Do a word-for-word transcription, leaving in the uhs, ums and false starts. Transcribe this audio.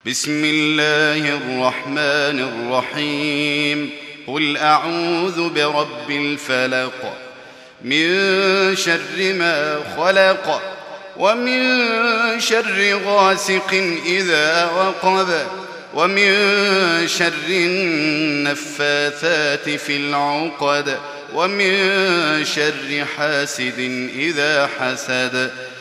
بسم الله الرحمن الرحيم. قل أعوذ برب الفلق من شر ما خلق ومن شر غاسق إذا وقب ومن شر النفاثات في العقد ومن شر حاسد إذا حسد